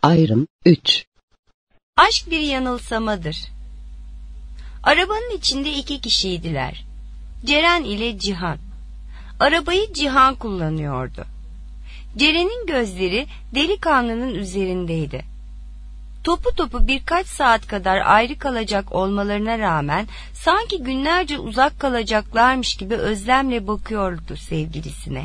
Ayrım 3. Aşk bir yanılsamadır. Arabanın içinde 2 kişiydiler. Ceren ile Cihan. Arabayı Cihan kullanıyordu. Ceren'in gözleri delikanlının üzerindeydi. Topu topu birkaç saat kadar ayrı kalacak olmalarına rağmen sanki günlerce uzak kalacaklarmış gibi özlemle bakıyordu sevgilisine.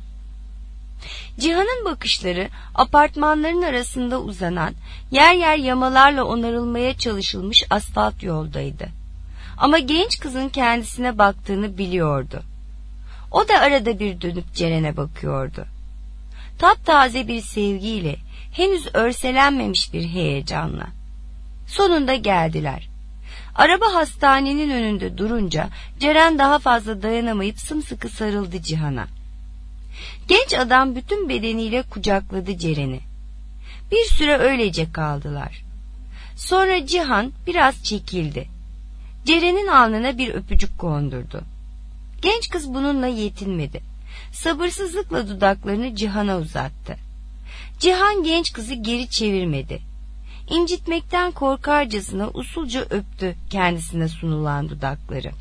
Cihan'ın bakışları apartmanların arasında uzanan, yer yer yamalarla onarılmaya çalışılmış asfalt yoldaydı. Ama genç kızın kendisine baktığını biliyordu. O da arada bir dönüp Ceren'e bakıyordu. Taptaze bir sevgiyle, henüz örselenmemiş bir heyecanla. Sonunda geldiler. Araba hastanenin önünde durunca Ceren daha fazla dayanamayıp sımsıkı sarıldı Cihan'a. Genç adam bütün bedeniyle kucakladı Ceren'i. Bir süre öylece kaldılar. Sonra Cihan biraz çekildi. Ceren'in alnına bir öpücük kondurdu. Genç kız bununla yetinmedi. Sabırsızlıkla dudaklarını Cihan'a uzattı. Cihan genç kızı geri çevirmedi. İncitmekten korkarcasına usulca öptü kendisine sunulan dudakları.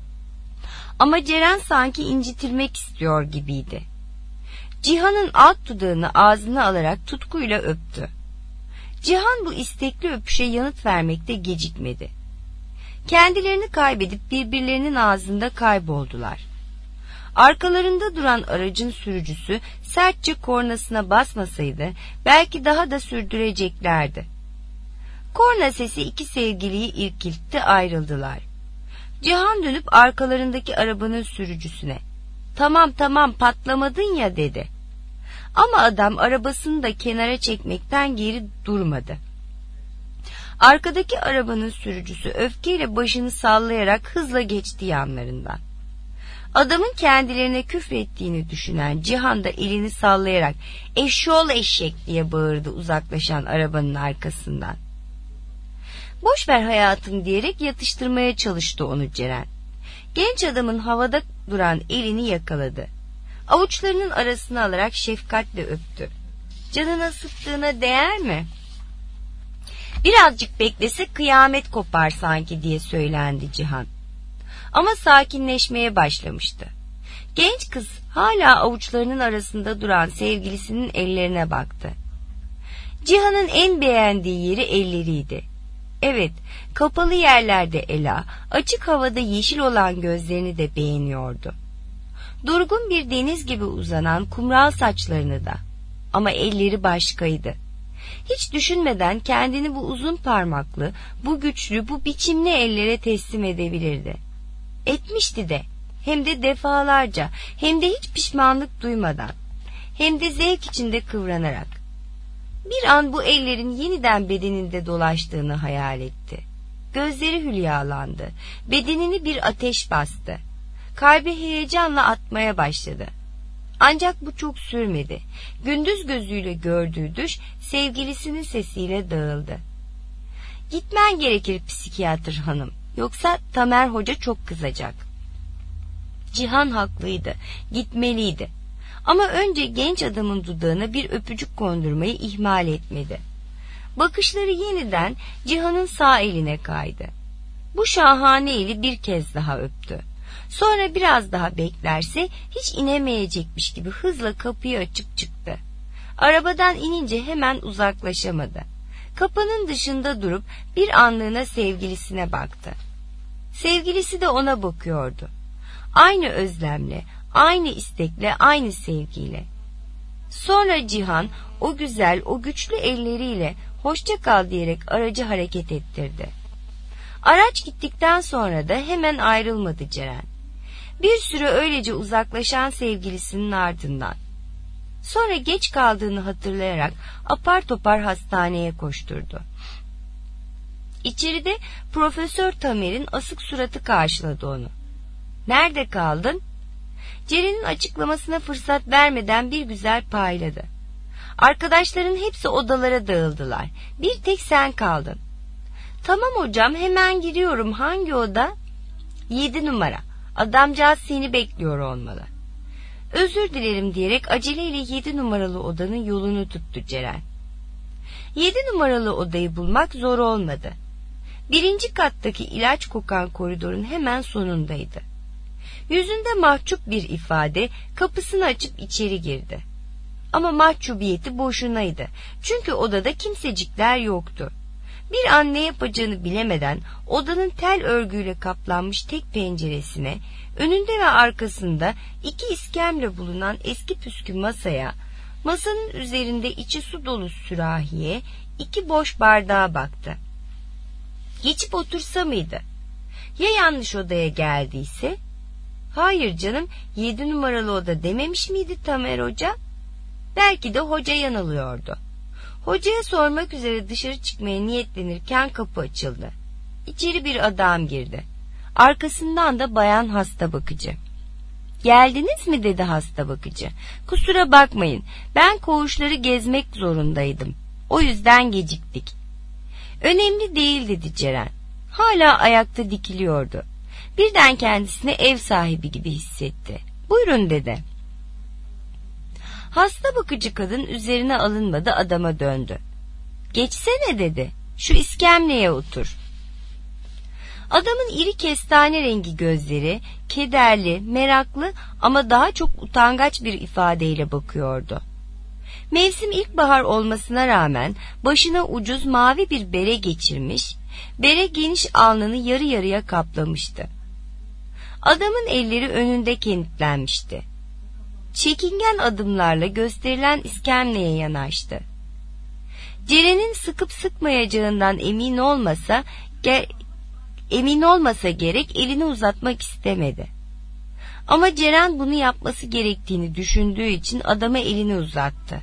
Ama Ceren sanki incitilmek istiyor gibiydi. Cihan'ın alt dudağını ağzına alarak tutkuyla öptü. Cihan bu istekli öpüşe yanıt vermekte gecikmedi. Kendilerini kaybedip birbirlerinin ağzında kayboldular. Arkalarında duran aracın sürücüsü sertçe kornasına basmasaydı belki daha da sürdüreceklerdi. Korna sesi 2 sevgiliyi irkiltti, ayrıldılar. Cihan dönüp arkalarındaki arabanın sürücüsüne "Tamam patlamadın ya" dedi. Ama adam arabasını da kenara çekmekten geri durmadı. Arkadaki arabanın sürücüsü öfkeyle başını sallayarak hızla geçti yanlarından. Adamın kendilerine küfrettiğini düşünen Cihan da elini sallayarak "Eşşoğlu eşek" diye bağırdı uzaklaşan arabanın arkasından. "Boş ver hayatım" diyerek yatıştırmaya çalıştı onu Ceren. Genç adamın havada duran elini yakaladı. Avuçlarının arasına alarak şefkatle öptü. "Canına sıktığına değer mi? Birazcık beklese kıyamet kopar sanki" diye söylendi Cihan. Ama sakinleşmeye başlamıştı. Genç kız hala avuçlarının arasında duran sevgilisinin ellerine baktı. Cihan'ın en beğendiği yeri elleriydi. Evet, kapalı yerlerde ela, açık havada yeşil olan gözlerini de beğeniyordu. Durgun bir deniz gibi uzanan kumral saçlarını da. Ama elleri başkaydı. Hiç düşünmeden kendini bu uzun parmaklı, bu güçlü, bu biçimli ellere teslim edebilirdi. Etmişti de, hem de defalarca, hem de hiç pişmanlık duymadan, hem de zevk içinde kıvranarak. Bir an bu ellerin yeniden bedeninde dolaştığını hayal etti. Gözleri hülyalandı, bedenini bir ateş bastı. Kalbi heyecanla atmaya başladı. Ancak bu çok sürmedi. Gündüz gözüyle gördüğü düş sevgilisinin sesiyle dağıldı. "Gitmen gerekir psikiyatr hanım, yoksa Tamer Hoca çok kızacak." Cihan haklıydı, gitmeliydi. Ama önce genç adamın dudağına bir öpücük kondurmayı ihmal etmedi. Bakışları yeniden Cihan'ın sağ eline kaydı. Bu şahane eli bir kez daha öptü. Sonra biraz daha beklerse hiç inemeyecekmiş gibi hızla kapıyı açıp çıktı. Arabadan inince hemen uzaklaşamadı. Kapının dışında durup bir anlığına sevgilisine baktı. Sevgilisi de ona bakıyordu. Aynı özlemle, aynı istekle, aynı sevgiyle. Sonra Cihan o güzel, o güçlü elleriyle "Hoşça kal" diyerek aracı hareket ettirdi. Araç gittikten sonra da hemen ayrılmadı Ceren. Bir süre öylece uzaklaşan sevgilisinin ardından. Sonra geç kaldığını hatırlayarak apar topar hastaneye koşturdu. İçeride Profesör Tamer'in asık suratı karşıladı onu. "Nerede kaldın?" Ceren'in açıklamasına fırsat vermeden bir güzel payladı. "Arkadaşların hepsi odalara dağıldılar. Bir tek sen kaldın." "Tamam hocam, hemen giriyorum. Hangi oda?" 7 numara. Adamcağız seni bekliyor olmalı." "Özür dilerim" diyerek aceleyle 7 numaralı odanın yolunu tuttu Ceren. 7 numaralı odayı bulmak zor olmadı. 1. kattaki ilaç kokan koridorun hemen sonundaydı. Yüzünde mahcup bir ifade kapısını açıp içeri girdi. Ama mahcubiyeti boşunaydı. Çünkü odada kimsecikler yoktu. Bir an ne yapacağını bilemeden odanın tel örgüyle kaplanmış tek penceresine, önünde ve arkasında 2 iskemle bulunan eski püskü masaya, masanın üzerinde içi su dolu sürahiye, 2 boş bardağa baktı. Geçip otursa mıydı? Ya yanlış odaya geldiyse? Hayır canım, 7 numaralı oda dememiş miydi Tamer Hoca? Belki de hoca yanılıyordu. Hocaya sormak üzere dışarı çıkmaya niyetlenirken kapı açıldı. İçeri bir adam girdi. Arkasından da bayan hasta bakıcı. "Geldiniz mi?" dedi hasta bakıcı. "Kusura bakmayın, ben koğuşları gezmek zorundaydım. O yüzden geciktik." "Önemli değil," dedi Ceren. Hala ayakta dikiliyordu. Birden kendisini ev sahibi gibi hissetti. "Buyurun," dedi. Hasta bakıcı kadın üzerine alınmadı, adama döndü. "Geçsene," dedi. "Şu iskemleye otur." Adamın iri kestane rengi gözleri kederli, meraklı ama daha çok utangaç bir ifadeyle bakıyordu. Mevsim ilkbahar olmasına rağmen başına ucuz mavi bir bere geçirmiş, bere geniş alnını yarı yarıya kaplamıştı. Adamın elleri önünde kenetlenmişti. Çekingen adımlarla gösterilen iskemleye yanaştı. Ceren'in sıkıp sıkmayacağından emin olmasa gerek elini uzatmak istemedi. Ama Ceren bunu yapması gerektiğini düşündüğü için adama elini uzattı.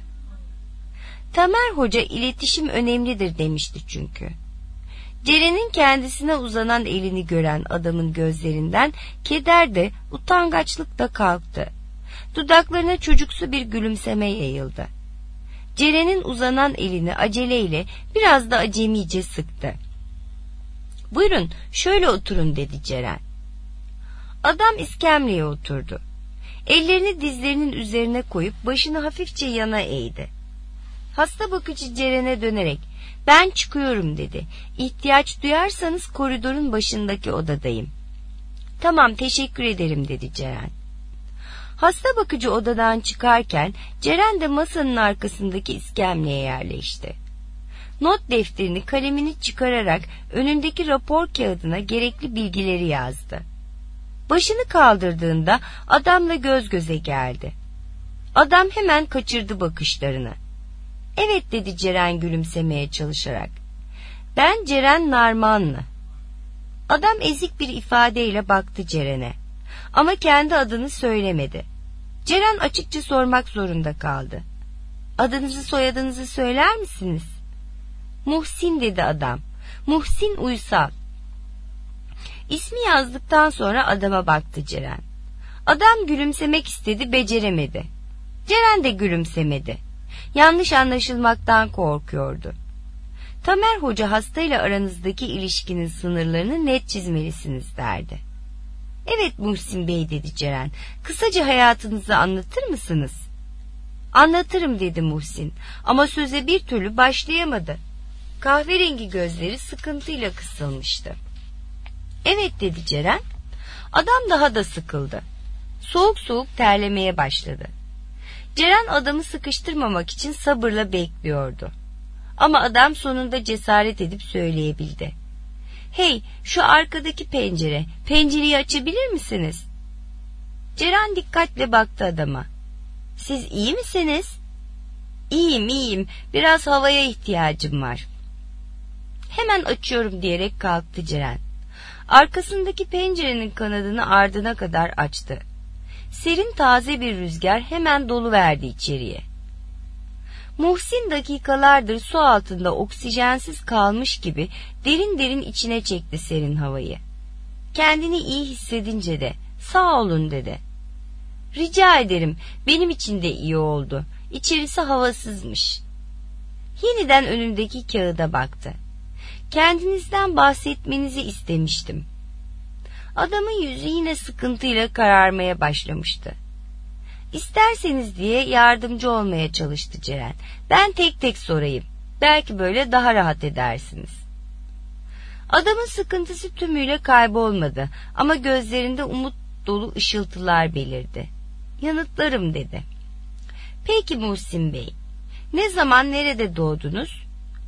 Tamer Hoca iletişim önemlidir demişti çünkü. Ceren'in kendisine uzanan elini gören adamın gözlerinden keder de utangaçlık da kalktı. Dudaklarına çocuksu bir gülümseme yayıldı. Ceren'in uzanan elini aceleyle biraz da acemice sıktı. "Buyurun, şöyle oturun," dedi Ceren. Adam iskemleye oturdu. Ellerini dizlerinin üzerine koyup başını hafifçe yana eğdi. Hasta bakıcı Ceren'e dönerek, "Ben çıkıyorum," dedi. "İhtiyaç duyarsanız koridorun başındaki odadayım." "Tamam, teşekkür ederim," dedi Ceren. Hasta bakıcı odadan çıkarken Ceren de masanın arkasındaki iskemleye yerleşti. Not defterini, kalemini çıkararak önündeki rapor kağıdına gerekli bilgileri yazdı. Başını kaldırdığında adamla göz göze geldi. Adam hemen kaçırdı bakışlarını. "Evet," dedi Ceren gülümsemeye çalışarak. "Ben Ceren Narmanlı." Adam ezik bir ifadeyle baktı Ceren'e. Ama kendi adını söylemedi. Ceren açıkça sormak zorunda kaldı. "Adınızı, soyadınızı söyler misiniz?" "Muhsin," dedi adam. "Muhsin Uysal." İsmi yazdıktan sonra adama baktı Ceren. Adam gülümsemek istedi, beceremedi. Ceren de gülümsemedi. Yanlış anlaşılmaktan korkuyordu. Tamer Hoca hastayla aranızdaki ilişkinin sınırlarını net çizmelisiniz derdi. "Evet Muhsin Bey," dedi Ceren. "Kısaca hayatınızı anlatır mısınız?" "Anlatırım," dedi Muhsin ama söze bir türlü başlayamadı. Kahverengi gözleri sıkıntıyla kısılmıştı. "Evet," dedi Ceren. Adam daha da sıkıldı. Soğuk soğuk terlemeye başladı. Ceren adamı sıkıştırmamak için sabırla bekliyordu. Ama adam sonunda cesaret edip söyleyebildi. "Hey, şu arkadaki pencereyi açabilir misiniz?" Ceren dikkatle baktı adama. "Siz iyi misiniz?" İyiyim, biraz havaya ihtiyacım var." "Hemen açıyorum," diyerek kalktı Ceren. Arkasındaki pencerenin kanadını ardına kadar açtı. Serin taze bir rüzgar hemen doluverdi içeriye. Muhsin dakikalardır su altında oksijensiz kalmış gibi derin derin içine çekti serin havayı. Kendini iyi hissedince de "Sağ olun," dedi. "Rica ederim, benim için de iyi oldu. İçerisi havasızmış." Yeniden önündeki kağıda baktı. "Kendinizden bahsetmenizi istemiştim." Adamın yüzü yine sıkıntıyla kararmaya başlamıştı. "İsterseniz," diye yardımcı olmaya çalıştı Ceren. "Ben tek tek sorayım. Belki böyle daha rahat edersiniz. Adamın sıkıntısı tümüyle kaybolmadı ama gözlerinde umut dolu ışıltılar belirdi. Yanıtlarım dedi. Peki Muhsin Bey, ne zaman nerede doğdunuz?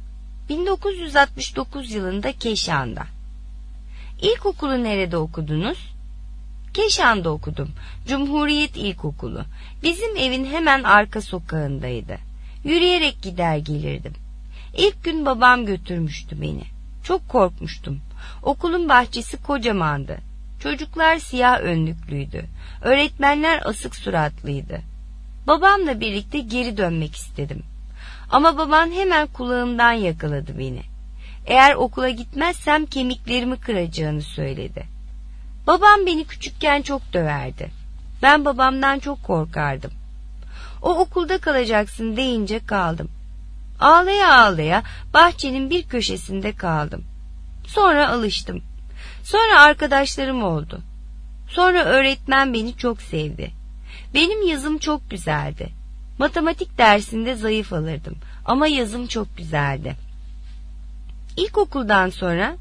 1969 yılında Keşan'da. İlkokulu nerede okudunuz? Keşan'da okudum. Cumhuriyet İlkokulu. Bizim evin hemen arka sokağındaydı. Yürüyerek gider gelirdim. İlk gün babam götürmüştü beni. Çok korkmuştum. Okulun bahçesi kocamandı. Çocuklar siyah önlüklüydü. Öğretmenler asık suratlıydı. Babamla birlikte geri dönmek istedim. Ama babam hemen kulağımdan yakaladı beni. Eğer okula gitmezsem kemiklerimi kıracağını söyledi. Babam beni küçükken çok döverdi. Ben babamdan çok korkardım. O okulda kalacaksın deyince kaldım. Ağlaya ağlaya bahçenin bir köşesinde kaldım. Sonra alıştım. Sonra arkadaşlarım oldu. Sonra öğretmen beni çok sevdi. Benim yazım çok güzeldi. Matematik dersinde zayıf alırdım ama yazım çok güzeldi. İlkokuldan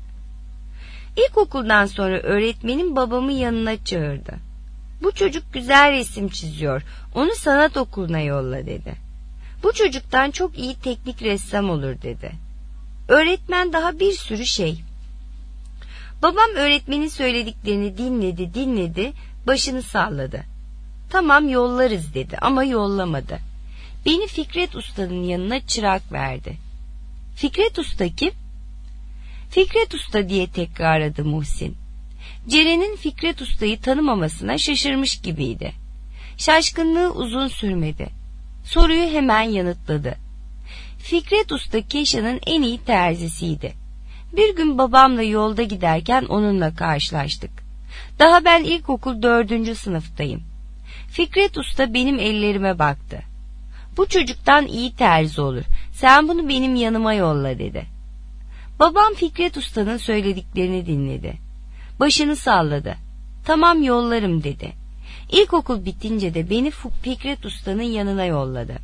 sonra öğretmenim babamı yanına çağırdı. Bu çocuk güzel resim çiziyor, onu sanat okuluna yolla dedi. Bu çocuktan çok iyi teknik ressam olur dedi. Öğretmen daha bir sürü şey. Babam öğretmenin söylediklerini dinledi, başını salladı. Tamam yollarız dedi ama yollamadı. Beni Fikret Usta'nın yanına çırak verdi. Fikret Usta kim? Fikret Usta diye tekrarladı Muhsin. Ceren'in Fikret Usta'yı tanımamasına şaşırmış gibiydi. Şaşkınlığı uzun sürmedi. Soruyu hemen yanıtladı. Fikret Usta Keşan'ın en iyi terzisiydi. Bir gün babamla yolda giderken onunla karşılaştık. Daha ben ilkokul 4. sınıftayım. Fikret Usta benim ellerime baktı. Bu çocuktan iyi terzi olur. Sen bunu benim yanıma yolla dedi. Babam Fikret Usta'nın söylediklerini dinledi. Başını salladı. Tamam yollarım dedi. İlkokul bitince de beni Fikret Usta'nın yanına yolladı.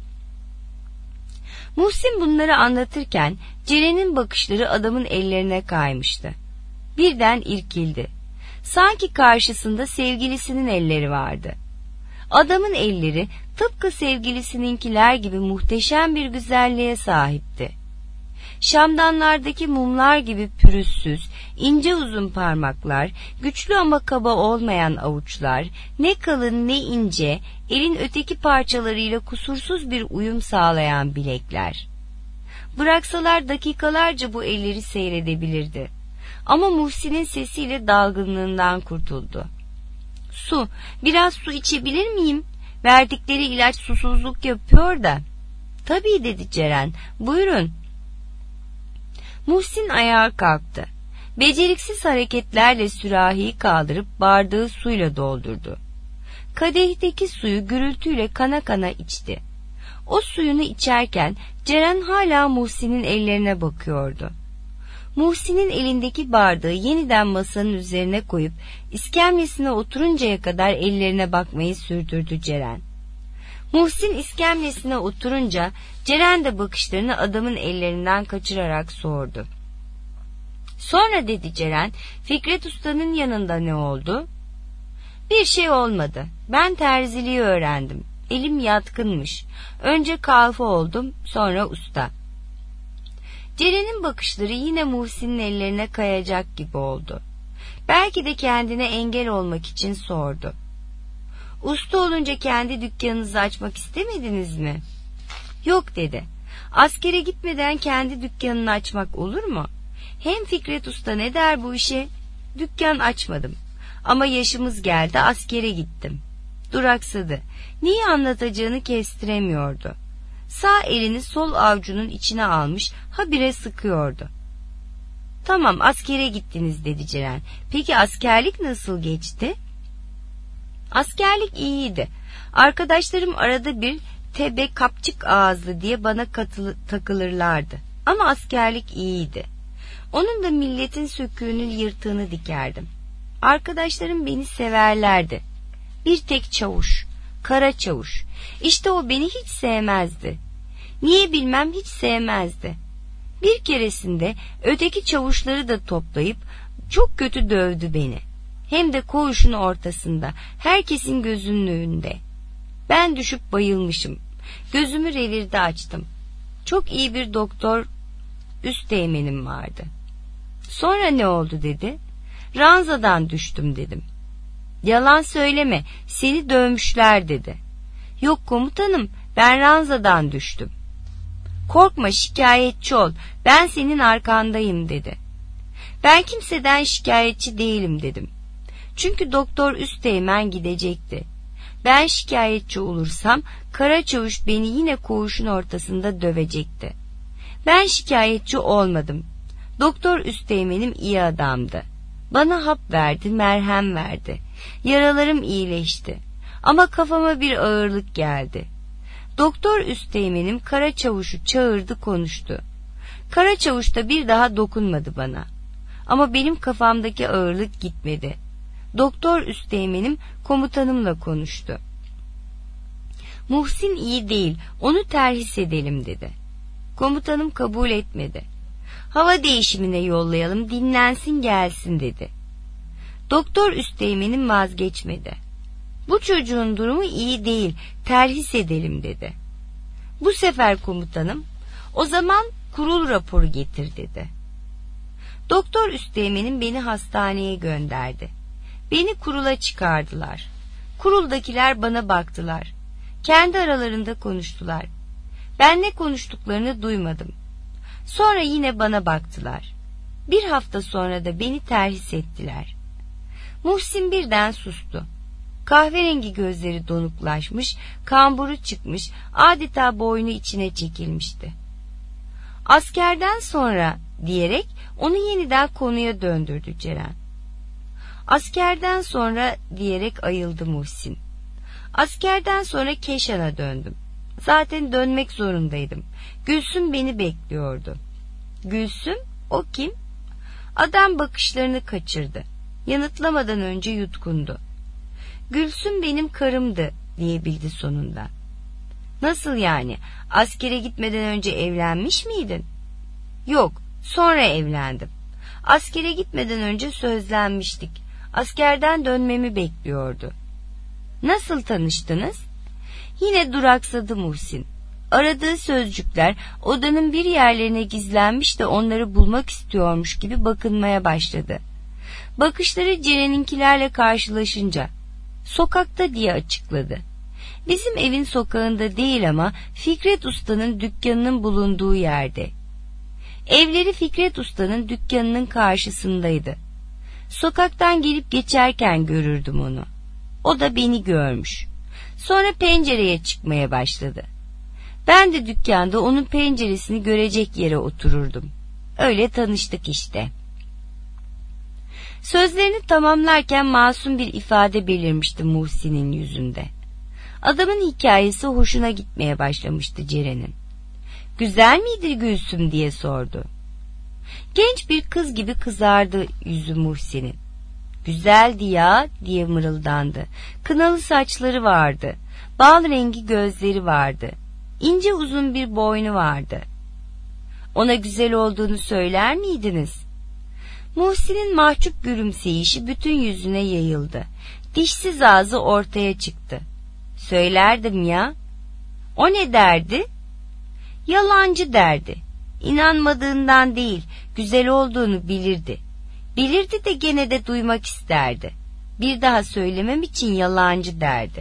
Muhsin bunları anlatırken Ceren'in bakışları adamın ellerine kaymıştı. Birden irkildi. Sanki karşısında sevgilisinin elleri vardı. Adamın elleri tıpkı sevgilisininkiler gibi muhteşem bir güzelliğe sahipti. Şamdanlardaki mumlar gibi pürüzsüz, ince uzun parmaklar, güçlü ama kaba olmayan avuçlar, ne kalın ne ince, elin öteki parçalarıyla kusursuz bir uyum sağlayan bilekler. Bıraksalar dakikalarca bu elleri seyredebilirdi. Ama Muhsin'in sesiyle dalgınlığından kurtuldu. Su, biraz su içebilir miyim? Verdikleri ilaç susuzluk yapıyor da. Tabii dedi Ceren, buyurun. Muhsin ayağa kalktı. Beceriksiz hareketlerle sürahiyi kaldırıp bardağı suyla doldurdu. Kadehteki suyu gürültüyle kana kana içti. O suyunu içerken Ceren hala Muhsin'in ellerine bakıyordu. Muhsin'in elindeki bardağı yeniden masanın üzerine koyup iskemlesine oturuncaya kadar ellerine bakmayı sürdürdü Ceren. Muhsin iskemlesine oturunca Ceren de bakışlarını adamın ellerinden kaçırarak sordu. Sonra dedi Ceren, Fikret Usta'nın yanında ne oldu? Bir şey olmadı. Ben terziliği öğrendim. Elim yatkınmış. Önce kalfa oldum, sonra usta. Ceren'in bakışları yine Muhsin'in ellerine kayacak gibi oldu. Belki de kendine engel olmak için sordu. Usta olunca kendi dükkanınızı açmak istemediniz mi? Yok dedi. Askere gitmeden kendi dükkanını açmak olur mu? Hem Fikret Usta ne der bu işe? Dükkan açmadım. Ama yaşımız geldi, askere gittim. Duraksadı. Neyi anlatacağını kestiremiyordu. Sağ elini sol avucunun içine almış, habire sıkıyordu. Tamam, askere gittiniz dedi Ceren. Peki askerlik nasıl geçti? Askerlik iyiydi. Arkadaşlarım arada bir tebe kapçık ağızlı diye bana takılırlardı. Ama askerlik iyiydi. Onun da milletin söküğünün yırtığını dikerdim. Arkadaşlarım beni severlerdi. Bir tek çavuş, kara çavuş. İşte o beni hiç sevmezdi. Niye bilmem hiç sevmezdi. Bir keresinde öteki çavuşları da toplayıp çok kötü dövdü beni. Hem de koğuşun ortasında, herkesin gözünün önünde. Ben düşüp bayılmışım. Gözümü revirde açtım. Çok iyi bir doktor üsteğmenim vardı. Sonra ne oldu dedi. Ranzadan düştüm dedim. Yalan söyleme, seni dövmüşler dedi. Yok komutanım, ben ranzadan düştüm. Korkma, şikayetçi ol, ben senin arkandayım dedi. Ben kimseden şikayetçi değilim dedim. Çünkü doktor üsteğmen gidecekti. Ben şikayetçi olursam Karaçavuş beni yine koğuşun ortasında dövecekti. Ben şikayetçi olmadım. Doktor üsteğmenim iyi adamdı. Bana hap verdi, merhem verdi. Yaralarım iyileşti. Ama kafama bir ağırlık geldi. Doktor üsteğmenim Karaçavuş'u çağırdı, konuştu. Karaçavuş da bir daha dokunmadı bana. Ama benim kafamdaki ağırlık gitmedi. Doktor üsteğmenim komutanımla konuştu. Muhsin iyi değil, onu terhis edelim dedi. Komutanım kabul etmedi. Hava değişimine yollayalım, dinlensin gelsin dedi. Doktor üsteğmenim vazgeçmedi. Bu çocuğun durumu iyi değil, terhis edelim dedi. Bu sefer komutanım, o zaman kurul raporu getir dedi. Doktor üsteğmenim beni hastaneye gönderdi. Beni kurula çıkardılar. Kuruldakiler bana baktılar. Kendi aralarında konuştular. Ben ne konuştuklarını duymadım. Sonra yine bana baktılar. Bir hafta sonra da beni terhis ettiler. Muhsin birden sustu. Kahverengi gözleri donuklaşmış, kamburu çıkmış, adeta boynu içine çekilmişti. Askerden sonra diyerek onu yeniden konuya döndürdü Ceren. Askerden sonra diyerek ayıldı Muhsin. Askerden sonra Keşan'a döndüm. Zaten dönmek zorundaydım. Gülsüm beni bekliyordu. Gülsüm? O kim? Adam bakışlarını kaçırdı. Yanıtlamadan önce yutkundu. Gülsüm benim karımdı diyebildi sonunda. Nasıl yani? Askere gitmeden önce evlenmiş miydin? Yok, sonra evlendim. Askere gitmeden önce sözlenmiştik. Askerden dönmemi bekliyordu. Nasıl tanıştınız? Yine duraksadı Muhsin. Aradığı sözcükler odanın bir yerlerine gizlenmiş de onları bulmak istiyormuş gibi bakınmaya başladı. Bakışları Ceren'inkilerle karşılaşınca sokakta diye açıkladı. Bizim evin sokağında değil ama Fikret Usta'nın dükkanının bulunduğu yerde. Evleri Fikret Usta'nın dükkanının karşısındaydı. Sokaktan gelip geçerken görürdüm onu. O da beni görmüş. Sonra pencereye çıkmaya başladı. Ben de dükkanda onun penceresini görecek yere otururdum. Öyle tanıştık işte. Sözlerini tamamlarken masum bir ifade belirmişti Muhsin'in yüzünde. Adamın hikayesi hoşuna gitmeye başlamıştı Ceren'in. Güzel miydi Gülsüm diye sordu. Genç bir kız gibi kızardı yüzü Muhsin'in. Güzeldi ya diye mırıldandı. Kınalı saçları vardı. Bal rengi gözleri vardı. İnce uzun bir boynu vardı. Ona güzel olduğunu söyler miydiniz? Muhsin'in mahcup gülümseyişi bütün yüzüne yayıldı. Dişsiz ağzı ortaya çıktı. Söylerdim ya. O ne derdi? Yalancı derdi. İnanmadığından değil, güzel olduğunu bilirdi. Bilirdi de gene de duymak isterdi. Bir daha söylemem için yalancı derdi.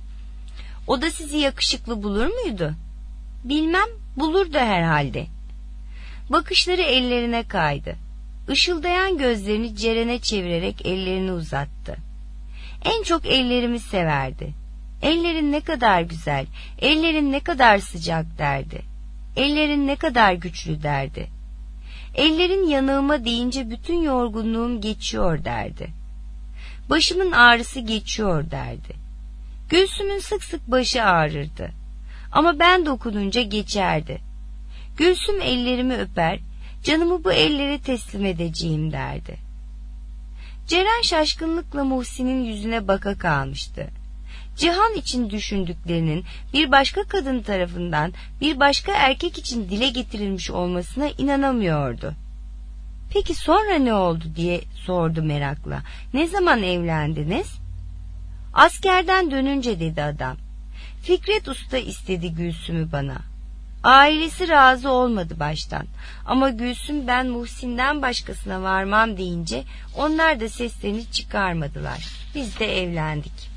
O da sizi yakışıklı bulur muydu? Bilmem, bulurdu herhalde. Bakışları ellerine kaydı. Işıldayan gözlerini Ceren'e çevirerek ellerini uzattı. En çok ellerimi severdi. Ellerin ne kadar güzel, ellerin ne kadar sıcak derdi. Ellerin ne kadar güçlü derdi. Ellerin yanağıma değince bütün yorgunluğum geçiyor derdi. Başımın ağrısı geçiyor derdi. Gülsüm'ün sık sık başı ağrırdı. Ama ben dokununca geçerdi. Gülsüm ellerimi öper, canımı bu ellere teslim edeceğim derdi. Ceren şaşkınlıkla Muhsin'in yüzüne baka kalmıştı. Cihan için düşündüklerinin bir başka kadın tarafından bir başka erkek için dile getirilmiş olmasına inanamıyordu. "Peki sonra ne oldu?" diye sordu merakla. "Ne zaman evlendiniz?" "Askerden dönünce," dedi adam. "Fikret Usta istedi Gülsüm'ü bana. Ailesi razı olmadı baştan. Ama Gülsüm ben Muhsin'den başkasına varmam deyince onlar da seslerini çıkarmadılar. Biz de evlendik."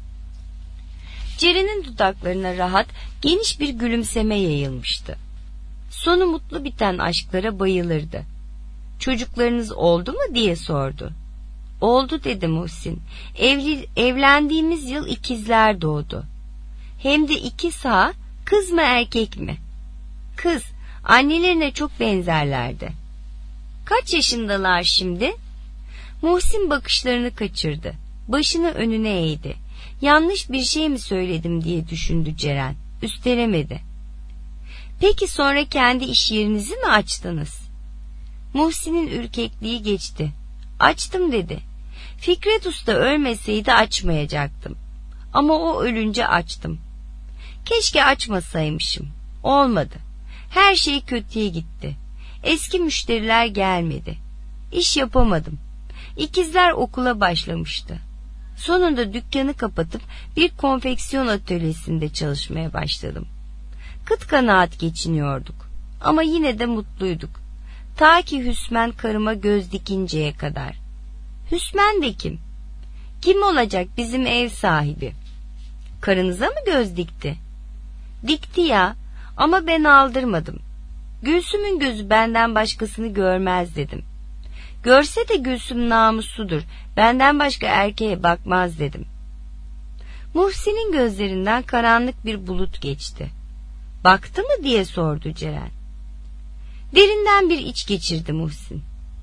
Ceren'in dudaklarına rahat, geniş bir gülümseme yayılmıştı. Sonu mutlu biten aşklara bayılırdı. "Çocuklarınız oldu mu?" diye sordu. "Oldu," dedi Muhsin. Evlendiğimiz yıl ikizler doğdu. Hem de iki sağ, kız mı erkek mi?" "Kız, annelerine çok benzerlerdi." "Kaç yaşındalar şimdi?" Muhsin bakışlarını kaçırdı. Başını önüne eğdi. Yanlış bir şey mi söyledim diye düşündü Ceren. Üstelemedi. "Peki sonra kendi iş yerinizi mi açtınız?" Muhsin'in ürkekliği geçti. "Açtım," dedi. "Fikret Usta ölmeseydi açmayacaktım. Ama o ölünce açtım. Keşke açmasaymışım. Olmadı. Her şey kötüye gitti. Eski müşteriler gelmedi. İş yapamadım. İkizler okula başlamıştı. Sonunda dükkanı kapatıp bir konfeksiyon atölyesinde çalışmaya başladım. Kıt kanaat geçiniyorduk. Ama yine de mutluyduk. Ta ki Hüsmen karıma göz dikinceye kadar." "Hüsmen de kim?" "Kim olacak, bizim ev sahibi." "Karınıza mı göz dikti?" "Dikti ya, ama ben aldırmadım. Gülsüm'ün gözü benden başkasını görmez dedim. Görse de Gülsüm namusludur, benden başka erkeğe bakmaz dedim." Muhsin'in gözlerinden karanlık bir bulut geçti. "Baktı mı?" diye sordu Ceren. Derinden bir iç geçirdi Muhsin.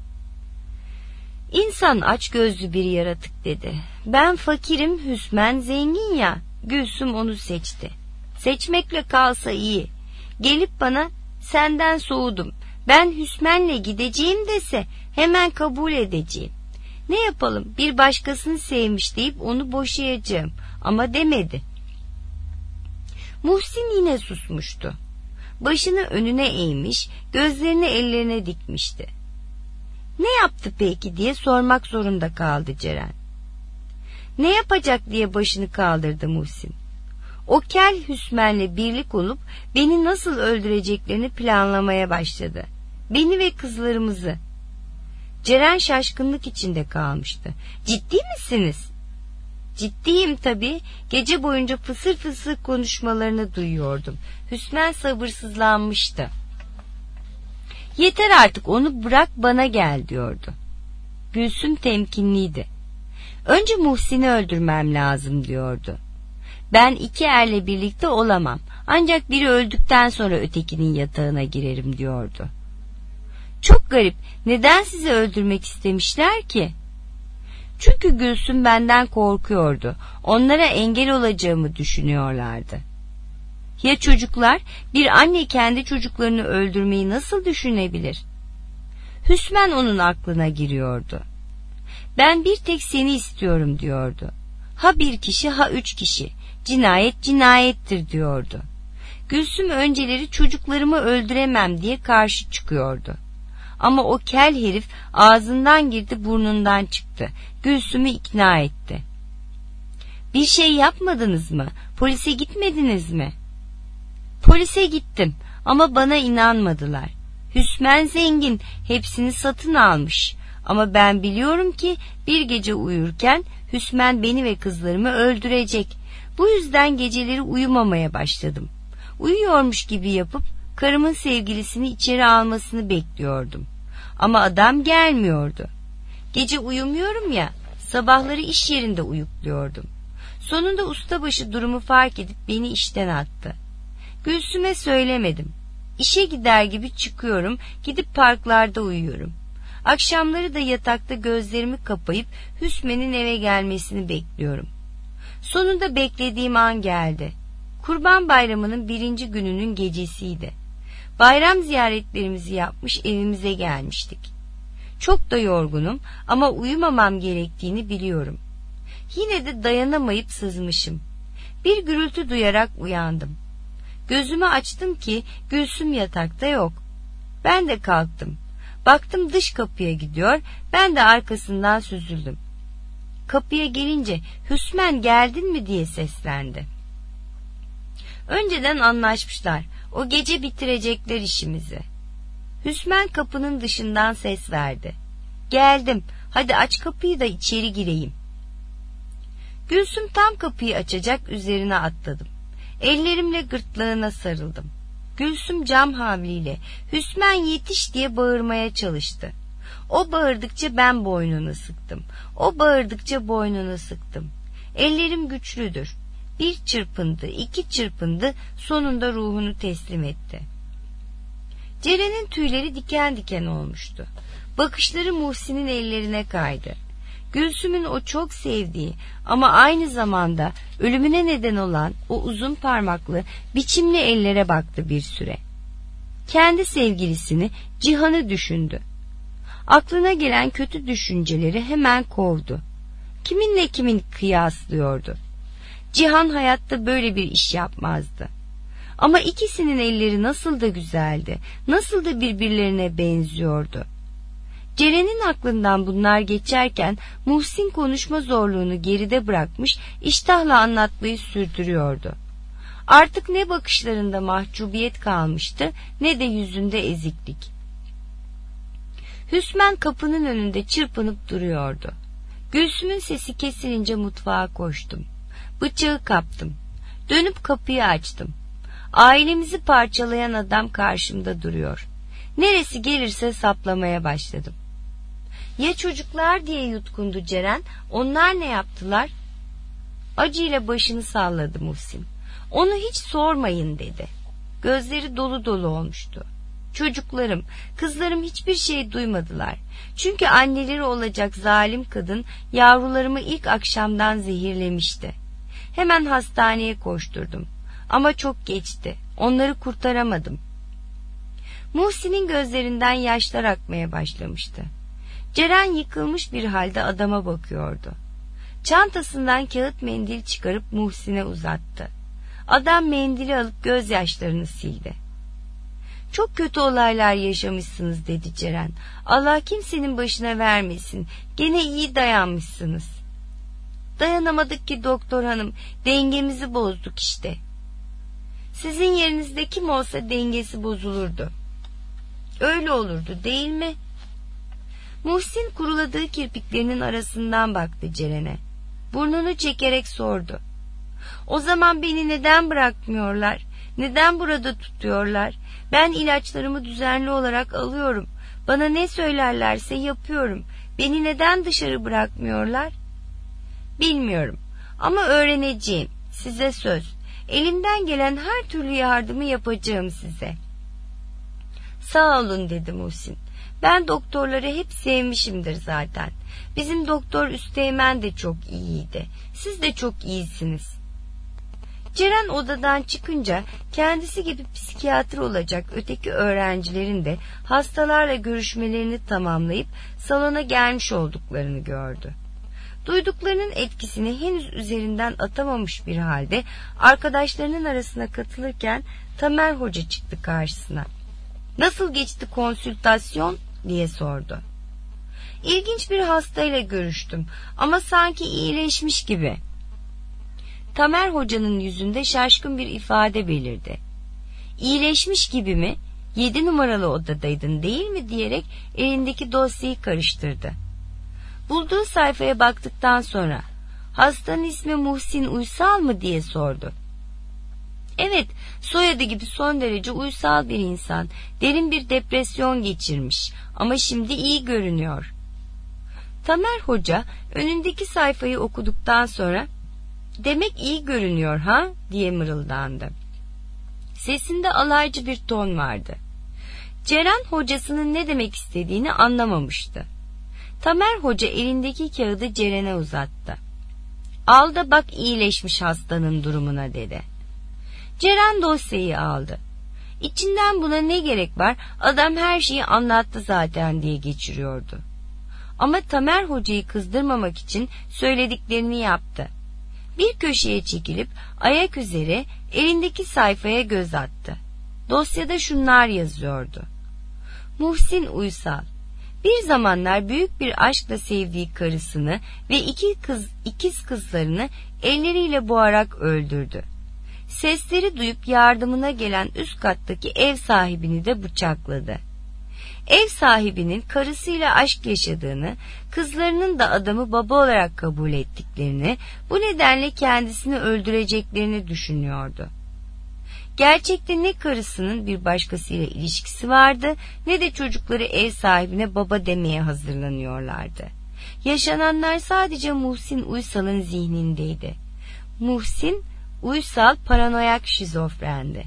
"İnsan açgözlü bir yaratık," dedi. "Ben fakirim, Hüsmen zengin ya, Gülsüm onu seçti. Seçmekle kalsa iyi. Gelip bana senden soğudum, ben Hüsmen'le gideceğim dese hemen kabul edeceğim. Ne yapalım, bir başkasını sevmiş deyip onu boşayacağım, ama demedi." Muhsin yine susmuştu. Başını önüne eğmiş, gözlerini ellerine dikmişti. "Ne yaptı peki?" diye sormak zorunda kaldı Ceren. "Ne yapacak?" diye başını kaldırdı Muhsin. "O kel Hüsmen'le birlik olup beni nasıl öldüreceklerini planlamaya başladı. Beni ve kızlarımızı." Ceren şaşkınlık içinde kalmıştı. "Ciddi misiniz?" "Ciddiyim tabii. Gece boyunca fısır fısır konuşmalarını duyuyordum. Hüsmen sabırsızlanmıştı. 'Yeter artık, onu bırak, bana gel,' diyordu." Gülsüm temkinliydi. "Önce Muhsin'i öldürmem lazım," diyordu. "Ben iki erle birlikte olamam. Ancak biri öldükten sonra ötekinin yatağına girerim," diyordu. "Çok garip. Neden sizi öldürmek istemişler ki?" "Çünkü Gülsüm benden korkuyordu. Onlara engel olacağımı düşünüyorlardı." "Ya çocuklar? Bir anne kendi çocuklarını öldürmeyi nasıl düşünebilir?" Hüsmen onun aklına giriyordu. "Ben bir tek seni istiyorum," diyordu. "Ha bir kişi, ha üç kişi. Cinayet cinayettir," diyordu. Gülsüm önceleri çocuklarımı öldüremem diye karşı çıkıyordu. Ama o kel herif ağzından girdi, burnundan çıktı. Gülsüm'ü ikna etti. "Bir şey yapmadınız mı? Polise gitmediniz mi?" "Polise gittim ama bana inanmadılar. Hüsmen zengin, hepsini satın almış. Ama ben biliyorum ki bir gece uyurken Hüsmen beni ve kızlarımı öldürecek. Bu yüzden geceleri uyumamaya başladım. Uyuyormuş gibi yapıp karımın sevgilisini içeri almasını bekliyordum. Ama adam gelmiyordu. Gece uyumuyorum ya, sabahları iş yerinde uyukluyordum. Sonunda ustabaşı durumu fark edip beni işten attı. Gülsüm'e söylemedim. İşe gider gibi çıkıyorum, gidip parklarda uyuyorum. Akşamları da yatakta gözlerimi kapayıp Hüsmen'in eve gelmesini bekliyorum. Sonunda beklediğim an geldi. Kurban Bayramı'nın 1. gününün gecesiydi. Bayram ziyaretlerimizi yapmış evimize gelmiştik. Çok da yorgunum ama uyumamam gerektiğini biliyorum. Yine de dayanamayıp sızmışım. Bir gürültü duyarak uyandım. Gözümü açtım ki Gülsüm yatakta yok. Ben de kalktım. Baktım dış kapıya gidiyor, ben de arkasından süzüldüm. Kapıya gelince Hüsmen geldin mi diye seslendi. Önceden anlaşmışlar, o gece bitirecekler işimizi. Hüsmen kapının dışından ses verdi. Geldim, hadi aç kapıyı da içeri gireyim. Gülsüm tam kapıyı açacak, üzerine atladım. Ellerimle gırtlağına sarıldım. Gülsüm cam havliyle Hüsmen yetiş diye bağırmaya çalıştı. O bağırdıkça ben boynunu sıktım. O bağırdıkça boynunu sıktım. Ellerim güçlüdür. Bir çırpındı, iki çırpındı, sonunda ruhunu teslim etti. Ceren'in tüyleri diken diken olmuştu. Bakışları Muhsin'in ellerine kaydı. Gülsüm'ün o çok sevdiği ama aynı zamanda ölümüne neden olan o uzun parmaklı, biçimli ellere baktı bir süre. Kendi sevgilisini, Cihan'ı düşündü. Aklına gelen kötü düşünceleri hemen kovdu. Kiminle kimin kıyaslıyordu? Cihan hayatta böyle bir iş yapmazdı. Ama ikisinin elleri nasıl da güzeldi, nasıl da birbirlerine benziyordu. Ceren'in aklından bunlar geçerken Muhsin konuşma zorluğunu geride bırakmış, iştahla anlatmayı sürdürüyordu. Artık ne bakışlarında mahcubiyet kalmıştı, ne de yüzünde eziklik. Hüsmen kapının önünde çırpınıp duruyordu. Gülsüm'ün sesi kesilince mutfağa koştum. Bıçağı kaptım. Dönüp kapıyı açtım. Ailemizi parçalayan adam karşımda duruyor. Neresi gelirse saplamaya başladım. Ya çocuklar diye yutkundu Ceren, onlar ne yaptılar? Acıyla başını salladı Muhsin. Onu hiç sormayın dedi. Gözleri dolu dolu olmuştu. Çocuklarım, kızlarım hiçbir şey duymadılar. Çünkü anneleri olacak zalim kadın yavrularımı ilk akşamdan zehirlemişti. Hemen hastaneye koşturdum. Ama çok geçti. Onları kurtaramadım. Muhsin'in gözlerinden yaşlar akmaya başlamıştı. Ceren yıkılmış bir halde adama bakıyordu. Çantasından kağıt mendil çıkarıp Muhsin'e uzattı. Adam mendili alıp gözyaşlarını sildi. Çok kötü olaylar yaşamışsınız dedi Ceren. Allah kimsenin başına vermesin. Gene iyi dayanmışsınız. Dayanamadık ki doktor hanım. Dengemizi bozduk işte. Sizin yerinizde kim olsa dengesi bozulurdu. Öyle olurdu değil mi? Muhsin kuruladığı kirpiklerinin arasından baktı Ceren'e. Burnunu çekerek sordu. O zaman beni neden bırakmıyorlar? Neden burada tutuyorlar? Ben ilaçlarımı düzenli olarak alıyorum. Bana ne söylerlerse yapıyorum. Beni neden dışarı bırakmıyorlar? Bilmiyorum ama öğreneceğim. Size söz. Elimden gelen her türlü yardımı yapacağım size. Sağ olun dedi Muhsin. Ben doktorları hep sevmişimdir zaten. Bizim doktor Üsteğmen de çok iyiydi. Siz de çok iyisiniz. Ceren odadan çıkınca kendisi gibi psikiyatr olacak öteki öğrencilerin de hastalarla görüşmelerini tamamlayıp salona gelmiş olduklarını gördü. Duyduklarının etkisini henüz üzerinden atamamış bir halde arkadaşlarının arasına katılırken Tamer Hoca çıktı karşısına. Nasıl geçti konsültasyon diye sordu. İlginç bir hastayla görüştüm ama sanki iyileşmiş gibi. Tamer Hoca'nın yüzünde şaşkın bir ifade belirdi. İyileşmiş gibi mi? 7 numaralı odadaydın değil mi diyerek elindeki dosyayı karıştırdı. Bulduğu sayfaya baktıktan sonra hastanın ismi Muhsin Uysal mı diye sordu. Evet, soyadı gibi son derece uysal bir insan. Derin bir depresyon geçirmiş ama şimdi iyi görünüyor. Tamer Hoca önündeki sayfayı okuduktan sonra demek iyi görünüyor ha diye mırıldandı. Sesinde alaycı bir ton vardı. Ceren hocasının ne demek istediğini anlamamıştı. Tamer Hoca elindeki kağıdı Ceren'e uzattı. Al da bak iyileşmiş hastanın durumuna dedi. Ceren dosyayı aldı. İçinden buna ne gerek var, adam her şeyi anlattı zaten diye geçiriyordu. Ama Tamer Hoca'yı kızdırmamak için söylediklerini yaptı. Bir köşeye çekilip ayak üzere elindeki sayfaya göz attı. Dosyada şunlar yazıyordu: Muhsin Uysal bir zamanlar büyük bir aşkla sevdiği karısını ve ikiz kızlarını elleriyle boğarak öldürdü. Sesleri duyup yardımına gelen üst kattaki ev sahibini de bıçakladı. Ev sahibinin karısıyla aşk yaşadığını, kızlarının da adamı baba olarak kabul ettiklerini, bu nedenle kendisini öldüreceklerini düşünüyordu. Gerçekte ne karısının bir başkasıyla ilişkisi vardı, ne de çocukları ev sahibine baba demeye hazırlanıyorlardı. Yaşananlar sadece Muhsin Uysal'ın zihnindeydi. Muhsin Uysal paranoyak şizofrendi.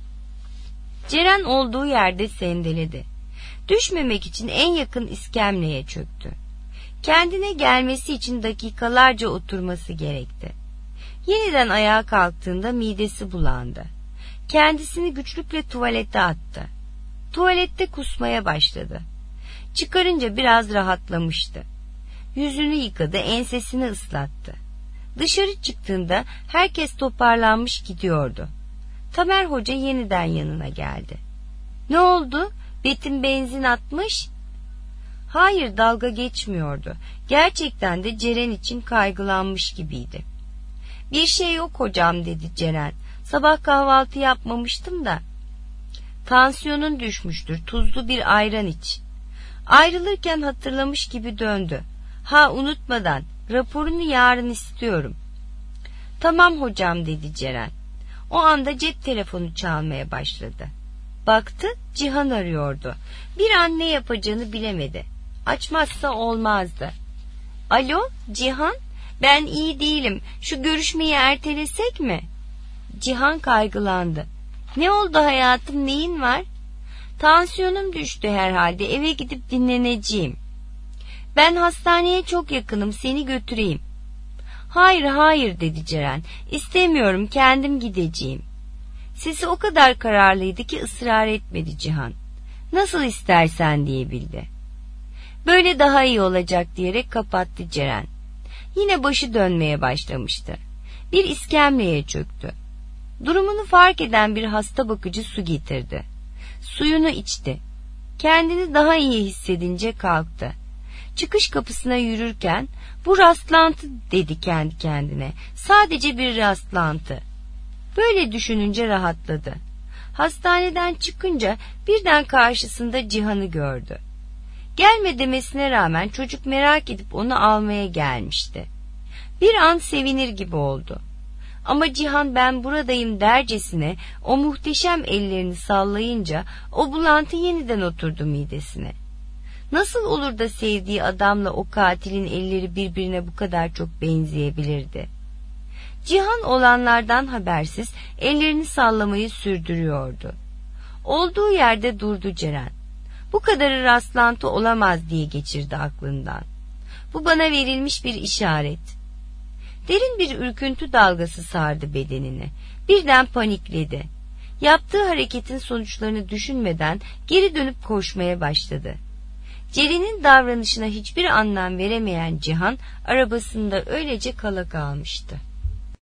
Ceren olduğu yerde sendeledi. Düşmemek için en yakın iskemleye çöktü. Kendine gelmesi için dakikalarca oturması gerekti. Yeniden ayağa kalktığında midesi bulandı. Kendisini güçlükle tuvalete attı. Tuvalette kusmaya başladı. Çıkarınca biraz rahatlamıştı. Yüzünü yıkadı, ensesini ıslattı. Dışarı çıktığında herkes toparlanmış gidiyordu. Tamer Hoca yeniden yanına geldi. Ne oldu? Betim benzin atmış? Hayır, dalga geçmiyordu. Gerçekten de Ceren için kaygılanmış gibiydi. Bir şey yok hocam dedi Ceren. Sabah kahvaltı yapmamıştım da. Tansiyonun düşmüştür, tuzlu bir ayran iç. Ayrılırken hatırlamış gibi döndü. Ha, unutmadan raporunu yarın istiyorum. Tamam hocam dedi Ceren. O anda cep telefonu çalmaya başladı. Baktı, Cihan arıyordu. Bir an ne yapacağını bilemedi. Açmazsa olmazdı. Alo Cihan, ben iyi değilim. Şu görüşmeyi ertelesek mi? Cihan kaygılandı. Ne oldu hayatım, neyin var? Tansiyonum düştü herhalde, eve gidip dinleneceğim. Ben hastaneye çok yakınım, seni götüreyim. Hayır dedi Ceren. İstemiyorum, kendim gideceğim. Sesi o kadar kararlıydı ki ısrar etmedi Cihan. Nasıl istersen diyebildi. Böyle daha iyi olacak diyerek kapattı Ceren. Yine başı dönmeye başlamıştı. Bir iskemleye çöktü. Durumunu fark eden bir hasta bakıcı su getirdi. Suyunu içti. Kendini daha iyi hissedince kalktı. Çıkış kapısına yürürken bu rastlantı dedi kendi kendine. Sadece bir rastlantı. Böyle düşününce rahatladı. Hastaneden çıkınca birden karşısında Cihan'ı gördü. Gelme demesine rağmen çocuk merak edip onu almaya gelmişti. Bir an sevinir gibi oldu. Ama Cihan ben buradayım dercesine o muhteşem ellerini sallayınca o bulantı yeniden oturdu midesine. Nasıl olur da sevdiği adamla o katilin elleri birbirine bu kadar çok benzeyebilirdi? Cihan olanlardan habersiz ellerini sallamayı sürdürüyordu. Olduğu yerde durdu Ceren. Bu kadarı rastlantı olamaz diye geçirdi aklından. Bu bana verilmiş bir işaret. Derin bir ürküntü dalgası sardı bedenini. Birden panikledi. Yaptığı hareketin sonuçlarını düşünmeden geri dönüp koşmaya başladı. Ceren'in davranışına hiçbir anlam veremeyen Cihan arabasında öylece kala kalmıştı.